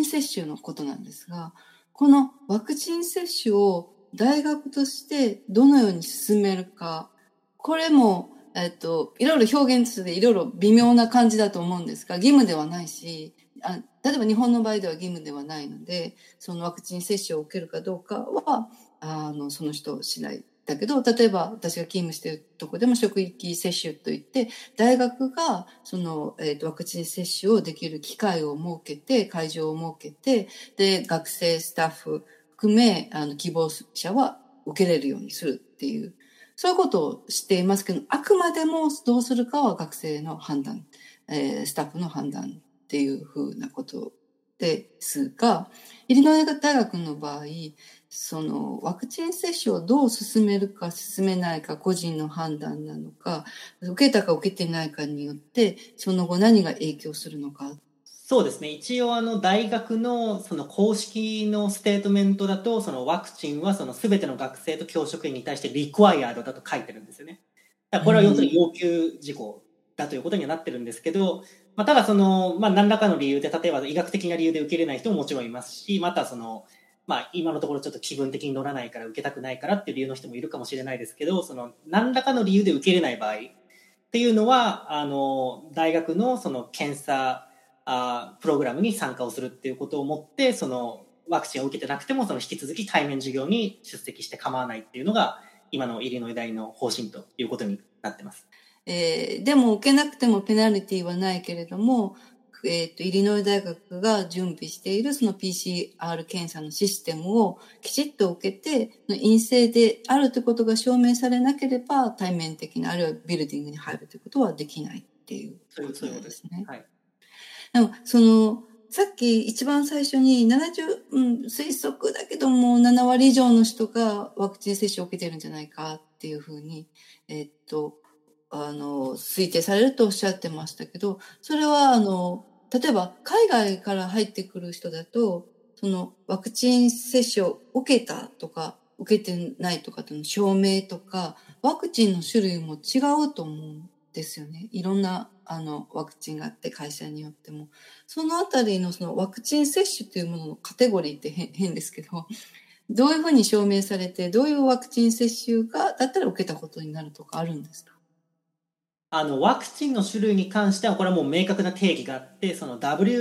ン接種のことなんですが、このワクチン接種を大学としてどのように進めるか、これも、いろいろ表現でいろいろ微妙な感じだと思うんですが、義務ではないし、例えば日本の場合では義務ではないので、そのワクチン接種を受けるかどうかは、その人次第だけど、例えば私が勤務しているところでも職域接種といって、大学がその、ワクチン接種をできる機会を設けて、会場を設けて、で、学生スタッフ含め、希望者は受けれるようにするっていう、そういうことをしていますけど、あくまでもどうするかは学生の判断、スタッフの判断っていうふうなことですが、イリノイ大学の場合、そのワクチン接種をどう進めるか進めないか個人の判断なのか、受けたか受けてないかによってその後何が影響するのか。 そうですね。一応大学のその公式のステートメントだと、そのワクチンはその全ての学生と教職員に対してリクワイアードだと書いてるんですよね。だからこれは要するに要求事項だということにはなってるんですけど、ただ何らかの理由で、例えば医学的な理由で受けれない人ももちろんいますし、また今のところちょっと気分的に乗らないから受けたくないからっていう理由の人もいるかもしれないですけど、何らかの理由で受けれない場合っていうのは、大学のその検査プログラムに参加をするっていうことをもって、そのワクチンを受けてなくても引き続き対面授業に出席して構わないっていうのが今のイリノイ大の方針ということになってます。 でも受けなくてもペナルティはないけれども、イリノイ大学が準備しているその PCR 検査のシステムをきちっと受けて、陰性であるということが証明されなければ対面的な、あるいはビルディングに入るということはできないっていうことなんですね。 はい。 でもさっき一番最初に推測だけども7割以上の人がワクチン接種を受けてるんじゃないかっていうふうに、推定されるとおっしゃってましたけど、それは例えば海外から入ってくる人だと、そのワクチン接種を受けたとか受けてないとかっていうの証明とか、ワクチンの種類も違うと思うんですよね。いろんなワクチンがあって会社によっても。そのあたりのそのワクチン接種というもののカテゴリーって変ですけど、どういうふうに証明されて、どういうワクチン接種だったら受けたことになるとかあるんですか？ ワクチンの種類に関しては、これはもう明確な定義があって、その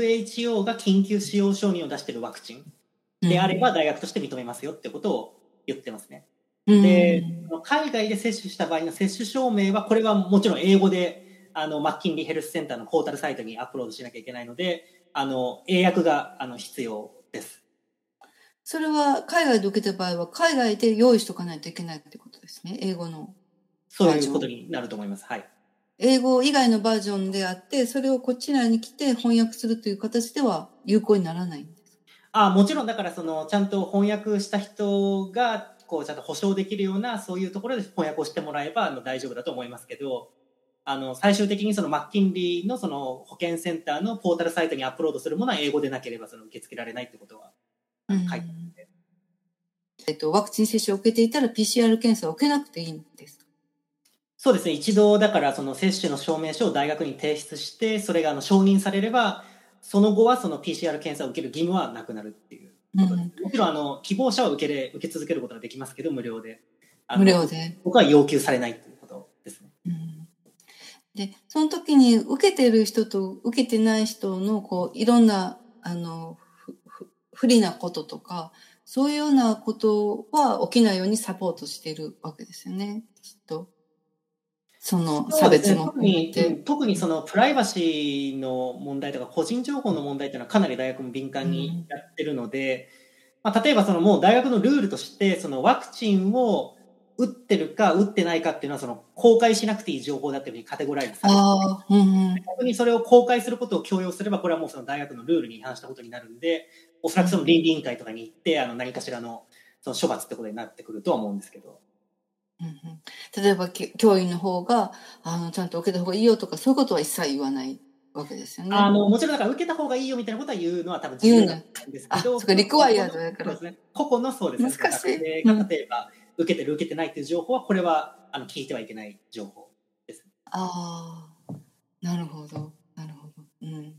WHO が緊急使用承認を出しているワクチンであれば、大学として認めますよってことを言ってますね。で、海外で接種した場合の接種証明は、これはもちろん英語で、マッキンリーヘルスセンターのポータルサイトにアップロードしなきゃいけないので、英訳が必要です。 それは海外で受けた場合は、海外で用意しとかないといけないってことですね。英語の。 そういうことになると思います。はい。 英語以外のバージョンであって、それをこちらに来て翻訳するという形では有効にならないんです。 もちろんだからちゃんと翻訳した人がちゃんと保証できるようなそういうところで翻訳をしてもらえば大丈夫だと思いますけど、最終的にマッキンリーの保健センターのポータルサイトにアップロードするものは英語でなければ受け付けられないってことは書いてあるので、 ワクチン接種を受けていたら PCR 検査を受けなくていいんですか？ そうですね。一度だから接種の証明書を大学に提出して、それが承認されれば、その後はPCR 検査を受ける義務はなくなるっていうことです。もちろん希望者は受け続けることができますけど、無料で。 無料で。 僕は要求されないということですね。 で、その時に受けてる人と受けてない人のいろんな不利なこととか、そういうようなことは起きないようにサポートしているわけですよね、きっと。その差別も含めて。 特にプライバシーの問題とか個人情報の問題というのはかなり大学も敏感にやってるので、例えばもう大学のルールとしてワクチンを打ってるか打ってないかっていうのは公開しなくていい情報だっていうふうにカテゴライズされて、逆にそれを公開することを強要すればこれはもう大学のルールに違反したことになるんで、おそらく倫理委員会とかに行って何かしらの処罰ってことになってくるとは思うんですけど。 例えば教員の方がちゃんと受けた方がいいよとかそういうことは一切言わないわけですよね。 もちろんだから受けた方がいいよみたいなことは言うのは多分自由なんですけど、 それリクワイアードだから。 個々のそうですね。 難しい。 例えば受けてる受けてないという情報はこれは聞いてはいけない情報です。 なるほどなるほど。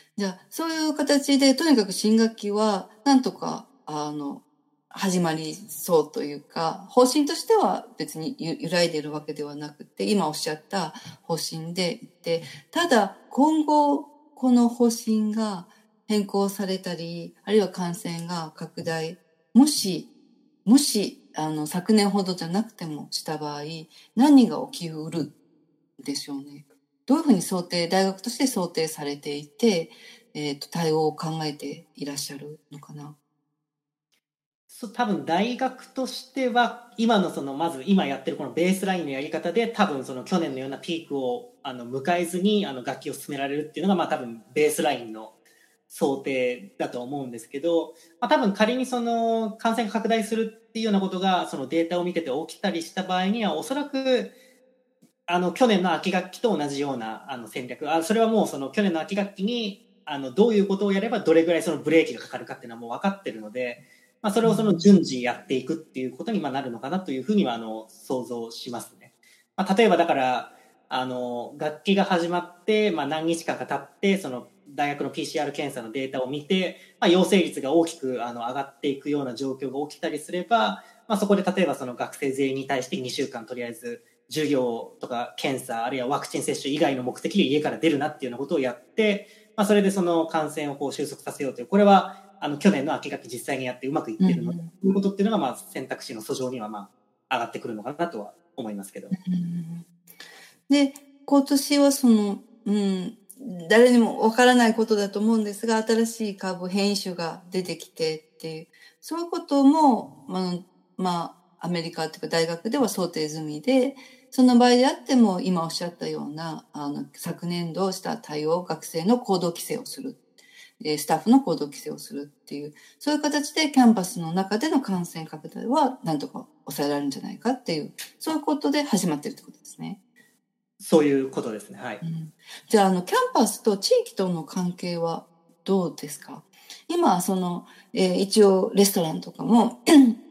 じゃあ、そういう形で、とにかく新学期は、なんとか、始まりそうというか、方針としては別に揺らいでいるわけではなくて、今おっしゃった方針でいて、ただ、今後、この方針が変更されたり、あるいは感染が拡大、もし、昨年ほどじゃなくてもした場合、何が起きうるでしょうね。どういうふうに大学として想定されていて、対応を考えていらっしゃるのかな。 多分大学としては今のまず今やってるこのベースラインのやり方で多分去年のようなピークを迎えずに学期を進められるっていうのが多分ベースラインの想定だと思うんですけど、多分仮に感染が拡大するっていうようなことがデータを見てて起きたりした場合にはおそらく去年の秋学期と同じような戦略、それはもう去年の秋学期にどういうことをやればどれぐらいブレーキがかかるかっていうのはもう分かってるので、それを順次やっていくっていうことになるのかなというふうには想像しますね。例えばだから学期が始まって、何日間か経って大学の PCR 検査のデータを見て、陽性率が大きく上がっていくような状況が起きたりすれば、そこで例えば学生全員に対して2週間とりあえず授業とか検査あるいはワクチン接種以外の目的で家から出るなっていうようなことをやって、それで感染を収束させようという、これは去年の秋学期実際にやってうまくいっているのということっていうのが選択肢の訴状には上がってくるのかなとは思いますけど。 で、今年は誰にもわからないことだと思うんですが、新しい株変異種が出てきてっていう、そういうことも、アメリカというか大学では想定済みで、その場合であっても、今おっしゃったような、昨年度した対応、学生の行動規制をする。スタッフの行動規制をするっていう、そういう形でキャンパスの中での感染拡大はなんとか抑えられるんじゃないかっていう、そういうことで始まってるってことですね。 そういうことですね。はい。 じゃあ、キャンパスと地域との関係はどうですか？今、一応レストランとかも、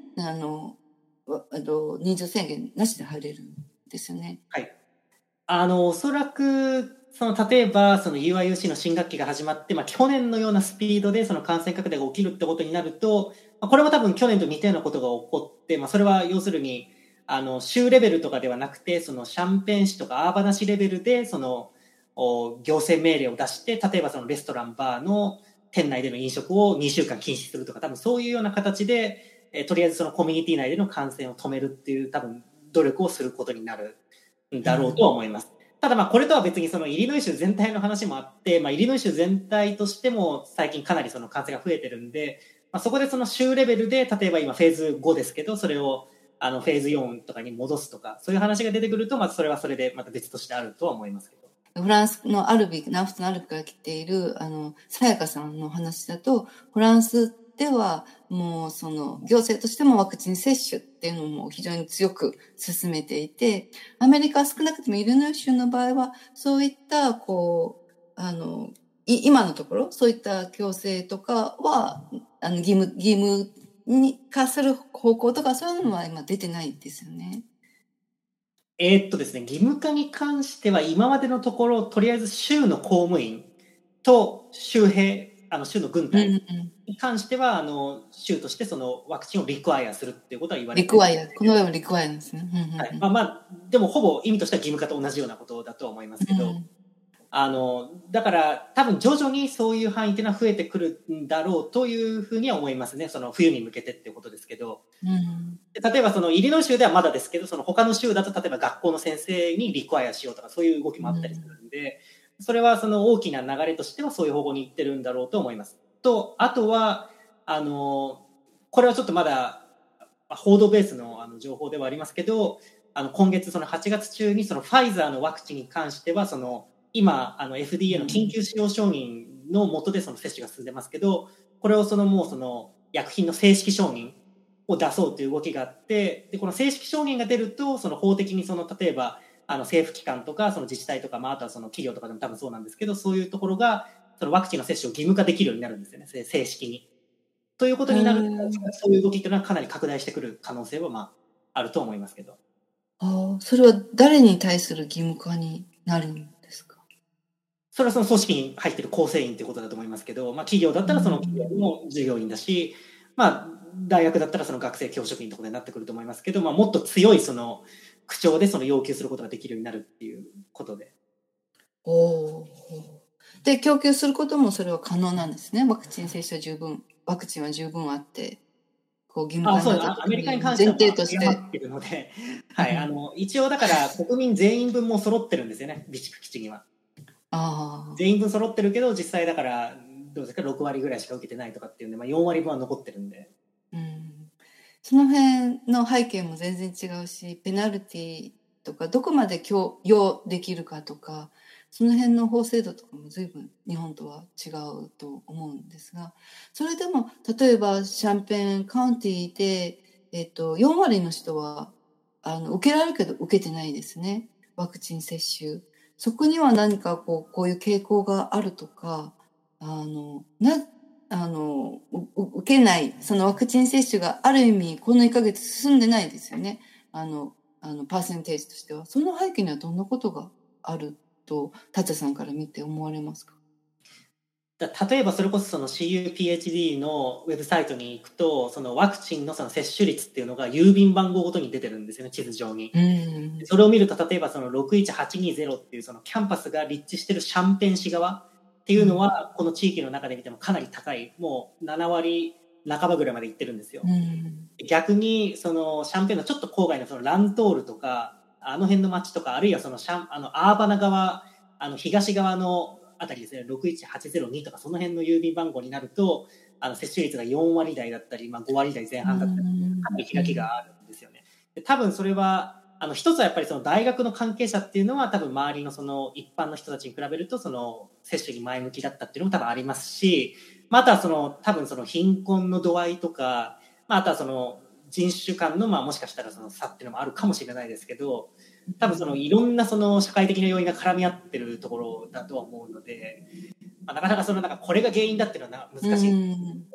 人数制限なしで入れるんですよね。 はい。おそらく、例えば、UIUC の新学期が始まって、去年のようなスピードで感染拡大が起きるってことになると、これも多分去年と似たようなことが起こって、それは要するに、州レベルとかではなくて、シャンペン市とかアーバナ市レベルで、行政命令を出して、例えばレストラン、バーの店内での飲食を2週間禁止するとか、多分そういうような形で、とりあえずコミュニティ内での感染を止めるっていう多分努力をすることになるだろうとは思います。ただこれとは別にイリノイ州全体の話もあって、イリノイ州全体としても最近かなり感染が増えてるんで、そこで州レベルで、例えば今フェーズ5ですけど、それをフェーズ4とかに戻すとか、そういう話が出てくると、それはそれでまた別としてあるとは思いますけど。 フランスのアルビ、南仏のアルビから来ている、さやかさんの話だと、フランスではもう行政としてもワクチン接種っていうのも非常に強く進めていて、アメリカは少なくともイリノイ州の場合は、そういった今のところ、そういった強制とかは、義務に化する方向とかそういうのは今出てないですよね。 ですね、義務化に関しては今までのところ、とりあえず州の公務員と州の軍隊に関しては、州としてワクチンをリクワイアするっていうことは言われている。 リクワイア、このようにリクワイアなんですね。 はい。でもほぼ意味としては義務化と同じようなことだとは思いますけど、だから多分徐々にそういう範囲っていうのは増えてくるんだろうというふうには思いますね。冬に向けてっていうことですけど。例えばイリノイ州ではまだですけど、他の州だと例えば学校の先生にリクワイアしようとかそういう動きもあったりするんで、それは大きな流れとしてはそういう方向に行ってるんだろうと思います。あとは、これはちょっとまだ報道ベースの情報ではありますけど、今月8月中にファイザーのワクチンに関しては今FDA の緊急使用承認の下で接種が進んでますけど、これをもう薬品の正式承認を出そうという動きがあって、でこの正式承認が出ると法的に例えば政府機関とか自治体とか、あとは企業とかでも多分そうなんですけど、そういうところがワクチンの接種を義務化できるようになるんですよね、正式に。ということになると、そういう動きというのはかなり拡大してくる可能性はあると思いますけど。 それは誰に対する義務化になるんですか？ それはその組織に入ってる構成員ということだと思いますけど、まあ、企業だったらその企業の従業員だし、まあ、大学だったらその学生教職員ということになってくると思いますけど、まあ、もっと強いその口調でその要求することができるようになるっていうことで。 で、供給することもそれは可能なんですね。ワクチン接種は十分、ワクチンは十分あって、こう義務化になったアメリカに関しては前提として誤っているので、はい、一応だから国民全員分も揃ってるんですよね、備蓄基地には。全員分揃ってるけど、実際だから、どうですか、6割ぐらいしか受けてないとかっていうんで、まあ、4割分は残ってるんで。 その辺の背景も全然違うし、ペナルティとか、どこまで許容できるかとか、その辺の法制度とかも随分日本とは違うと思うんですが、それでも、例えばシャンペーンカウンティで、4割の人は、受けられるけど受けてないですね。ワクチン接種。そこには何かこういう傾向があるとか、受けない、そのワクチン接種がある意味、この1ヶ月進んでないですよね。パーセンテージとしては。その背景にはどんなことがあると、タチャさんから見て思われますか？ 例えばそれこそその CUPHD のウェブサイトに行くと、そのワクチンのその接種率っていうのが郵便番号ごとに出てるんですよね、地図上に。それを見ると、例えばその61820っていうそのキャンパスが立地してるシャンペン市側っていうのは、この地域の中で見てもかなり高い、もう7割半ばぐらいまで行ってるんですよ。逆にそのシャンペンのちょっと郊外のそのラントールとか、あの辺の町とか、あるいはそのアーバナ側、東側のあたりですね、61802とかその辺の郵便番号になると、接種率が4割台だったり、まあ、5割台前半だったり、かなり開きがあるんですよね。で多分それは、一つはやっぱりその大学の関係者っていうのは、多分周りのその一般の人たちに比べると、その接種に前向きだったっていうのも多分ありますし、またその多分その貧困の度合いとか、あとはその人種間のまあもしかしたらその差っていうのもあるかもしれないですけど、多分そのいろんなその社会的な要因が絡み合ってるところだとは思うので、まあ、なかなかそのなんかこれが原因だっていうのは難しい。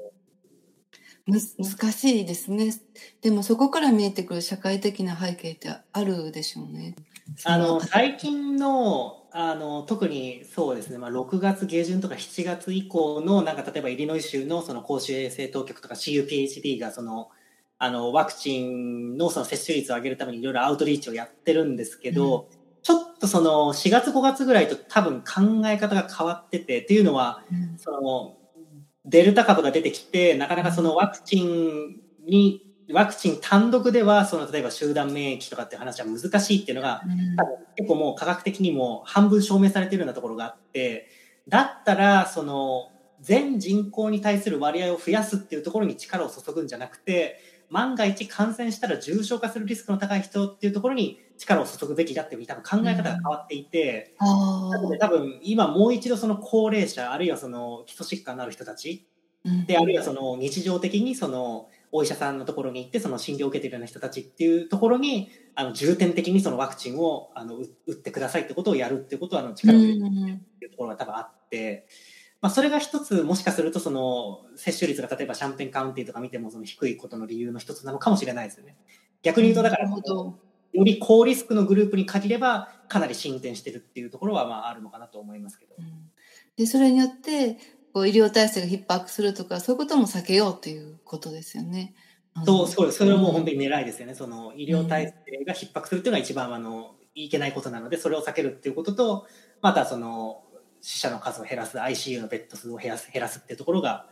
難しいですね。でもそこから見えてくる社会的な背景ってあるでしょうね。 最近の特にそうですね、まあ、6月下旬とか7月以降のなんか例えばイリノイ州のその公衆衛生当局とか CUPHD がそのワクチンのその接種率を上げるためにいろいろアウトリーチをやってるんですけど、ちょっとその4月5月ぐらいと多分考え方が変わってて、っていうのは、そのデルタ株が出てきて、なかなかそのワクチン単独ではその例えば集団免疫とかっていう話は難しいっていうのが、多分結構もう科学的にも半分証明されているようなところがあって、だったらその全人口に対する割合を増やすっていうところに力を注ぐんじゃなくて、万が一感染したら重症化するリスクの高い人っていうところに力を注ぐべきだっていうふうに多分考え方が変わっていて、なので多分今もう一度その高齢者あるいはその基礎疾患のある人たちで、あるいはその日常的にそのお医者さんのところに行ってその診療を受けているような人たちっていうところに重点的にそのワクチンを打ってくださいってことをやるっていうことは力を入れているっていうところが多分あって、まあ、それが一つもしかするとその接種率が例えばシャンペンカウンティとか見てもその低いことの理由の一つなのかもしれないですよね。逆に言うとだからより高リスクのグループに限ればかなり進展してるっていうところはまああるのかなと思いますけど。 でそれによってこう医療体制が逼迫するとかそういうことも避けようということですよね。 そうです。それはもう本当に狙いですよね。その医療体制が逼迫するっていうのが一番いけないことなので、それを避けるっていうことと、またその死者の数を減らす、ICU のベッド数を減らすっていうところが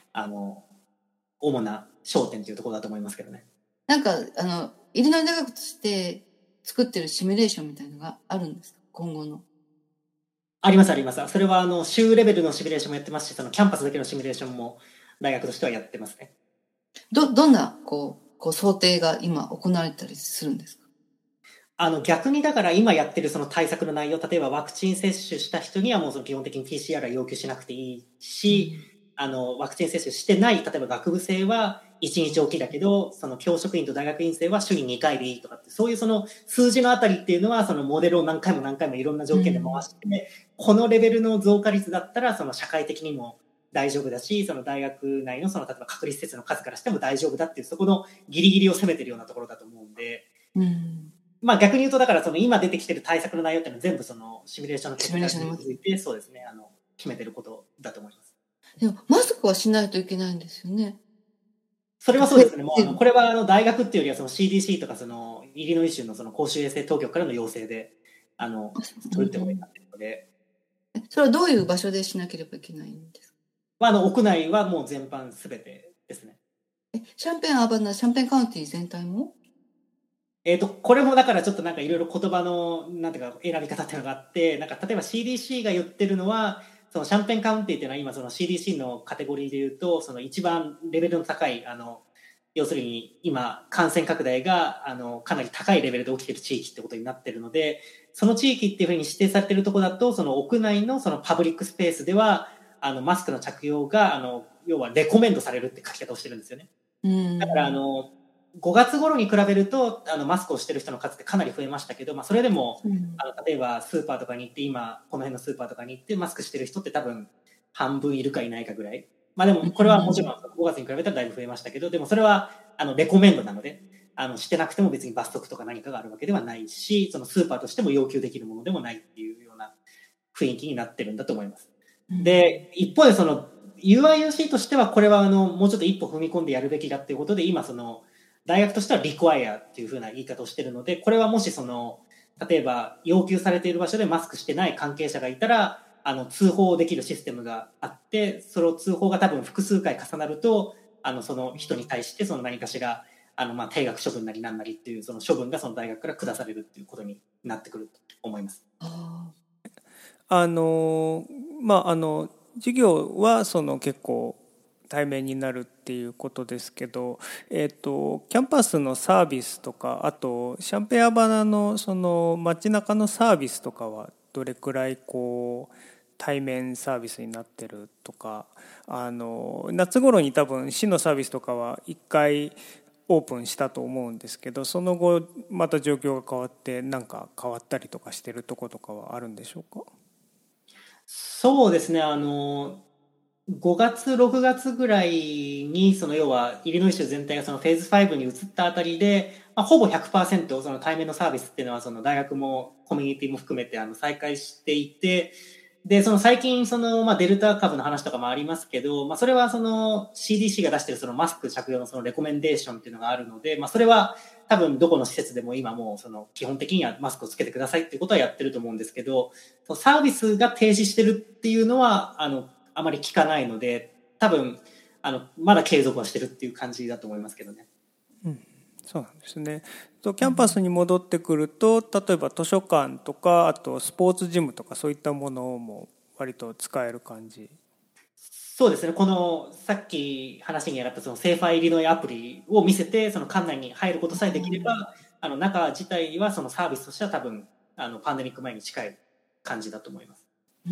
主な焦点というところだと思いますけどね。 なんかイリノイ大学として作ってるシミュレーションみたいなのがあるんですか、今後の？ あります。それは州レベルのシミュレーションもやってますし、そのキャンパスだけのシミュレーションも大学としてはやってますね。 どんなこう想定が今行われたりするんですか？ 逆にだから今やってるその対策の内容、例えばワクチン接種した人にはもうその基本的に PCR は要求しなくていいし、ワクチン接種してない、例えば学部生は1日おきだけど、その教職員と大学院生は週に2回でいいとかって、そういうその数字のあたりっていうのは、そのモデルを何回もいろんな条件で回して、このレベルの増加率だったら、その社会的にも大丈夫だし、その大学内のその例えば隔離施設の数からしても大丈夫だっていう、そこのギリギリを攻めてるようなところだと思うんで、 まあ逆に言うと、だからその今出てきてる対策の内容っていうのは全部そのシミュレーションの結果に基づいて、そうですね、決めてることだと思います。 でも、マスクはしないといけないんですよね。 それはそうですね。もうこれは大学っていうよりはその CDC とかそのイリノイ州のその公衆衛生当局からの要請で、取るってことになっているので。 それはどういう場所でしなければいけないんですか？ 屋内はもう全般すべてですね。 シャンペーンアーバンなシャンペーンカウンティ全体も？ これもだからちょっとなんかいろいろ言葉のなんていうか選び方っていうのがあって、なんか例えば CDC が言ってるのは、そのシャンペーンカウンティっていうのは今その CDC のカテゴリーで言うと、その一番レベルの高い、要するに今感染拡大がかなり高いレベルで起きている地域ってことになっているので、その地域っていうふうに指定されているところだと、その屋内のそのパブリックスペースではマスクの着用が要はレコメンドされるって書き方をしてるんですよね。だから5月頃に比べるとマスクをしてる人の数ってかなり増えましたけど、まあ、それでも、例えばスーパーとかに行って今この辺のスーパーとかに行ってマスクしてる人って多分半分いるかいないかぐらい。まあでもこれはもちろん5月に比べたらだいぶ増えましたけど、でもそれはレコメンドなのでしてなくても別に罰則とか何かがあるわけではないし、そのスーパーとしても要求できるものでもないっていうような雰囲気になってるんだと思います。で一方でその UIUC としてはこれはもうちょっと一歩踏み込んでやるべきだっていうことで、今その大学としてはリクワイアっていう風な言い方をしているので、これはもしその例えば要求されている場所でマスクしてない関係者がいたら通報できるシステムがあって、その通報が多分複数回重なるとその人に対してその何かしらまあ退学処分なりなんなりっていうその処分がその大学から下されるっていうことになってくると思います。 まあ授業はその結構対面になるっていうことですけど、キャンパスのサービスとか、あとシャンペーンアバナのその街中のサービスとかはどれくらいこう対面サービスになってるとか、夏頃に多分市のサービスとかは1回オープンしたと思うんですけど、その後また状況が変わって何か変わったりとかしてるとことかはあるんでしょうか？ そうですね、5月、6月ぐらいに、その要は、イリノイ州全体がそのフェーズ5に移ったあたりで、まあ、ほぼ 100% その対面のサービスっていうのは、その大学もコミュニティも含めて再開していて、で、その最近、その、まあ、デルタ株の話とかもありますけど、まあ、それはその CDC が出しているそのマスク着用のそのレコメンデーションっていうのがあるので、まあ、それは多分どこの施設でも今もうその基本的にはマスクをつけてくださいっていうことはやってると思うんですけど、サービスが停止してるっていうのは、あまり聞かないので、多分、まだ継続はしてるっていう感じだと思いますけどね。 そうなんですね。キャンパスに戻ってくると、例えば図書館とか、あとスポーツジムとかそういったものも割と使える感じ。 そうですね。このさっき話に上がったそのセーファー入りのアプリを見せて、その館内に入ることさえできれば、中自体はそのサービスとしては多分パンデミック前に近い感じだと思います。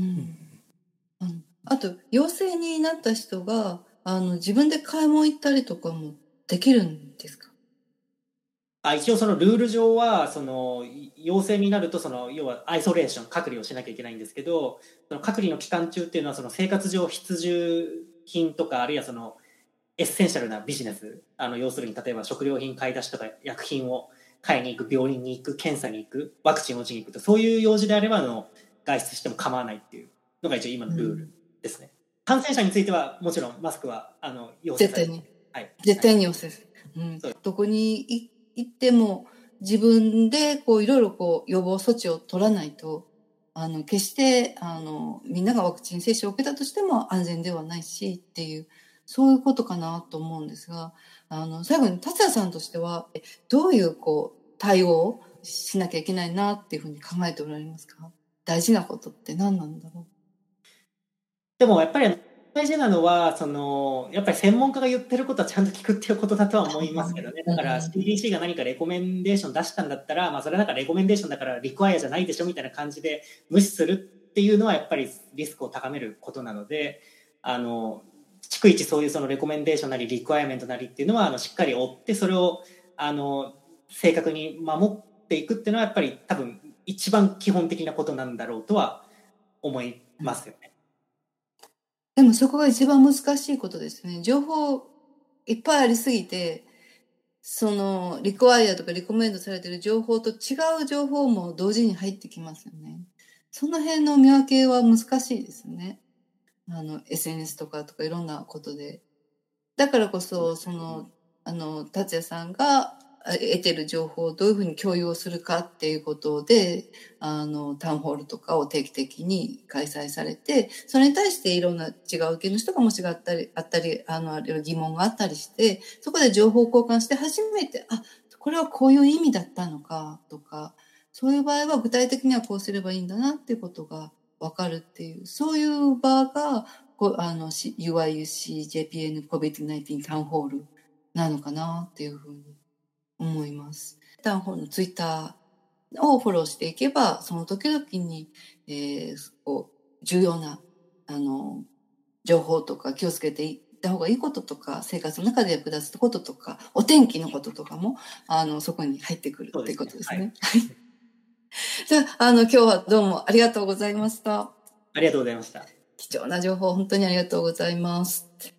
あと陽性になった人が自分で買い物行ったりとかもできるんですか？ 一応そのルール上はその陽性になるとその要はアイソレーション隔離をしなきゃいけないんですけど、その隔離の期間中っていうのはその生活上必需品とかあるいはそのエッセンシャルなビジネス、要するに例えば食料品買い出しとか薬品を買いに行く、病院に行く、検査に行く、ワクチンを打ちに行くと、そういう用事であれば外出しても構わないっていうのが一応今のルールですね。感染者についてはもちろんマスクは陽性されて、 絶対に、はい、絶対に陽性する。どこに行っても自分でこういろいろこう予防措置を取らないと決してみんながワクチン接種を受けたとしても安全ではないしっていう、そういうことかなと思うんですが、最後に達也さんとしてはどういうこう対応をしなきゃいけないなっていうふうに考えておられますか？大事なことって何なんだろう？ でもやっぱり大事なのはやっぱり専門家が言ってることはちゃんと聞くっていうことだとは思いますけどね。だから CDC が何かレコメンデーション出したんだったら、まあ、それなんかレコメンデーションだからリクワイアじゃないでしょみたいな感じで無視するっていうのはやっぱりリスクを高めることなので、逐一そういうそのレコメンデーションなりリクワイアメントなりっていうのはしっかり追ってそれを正確に守っていくっていうのはやっぱり多分一番基本的なことなんだろうとは思いますよね。 でもそこが一番難しいことですね。情報いっぱいありすぎてそのリクワイアとかリコメンドされている情報と違う情報も同時に入ってきますよね。その辺の見分けは難しいですね。SNS とかいろんなことで。だからこそ、達也さんが得てる情報をどういうふうに共有をするかっていうことで、タウンホールとかを定期的に開催されて、それに対していろんな違う意見の人がもしあったり、あるいは疑問があったりして、そこで情報交換して初めて、これはこういう意味だったのかとか、そういう場合は具体的にはこうすればいいんだなっていうことがわかるっていう、そういう場が、UIUC、JPN、COVID-19 タウンホールなのかなっていうふうに思います。タウンホールのツイッターをフォローしていけば、その時々に、重要な、情報とか気をつけていった方がいいこととか、生活の中で役立つこととか、お天気のこととかも、そこに入ってくるっていうことですね。はい。じゃあ、今日はどうもありがとうございました。 ありがとうございました。 貴重な情報、本当にありがとうございます。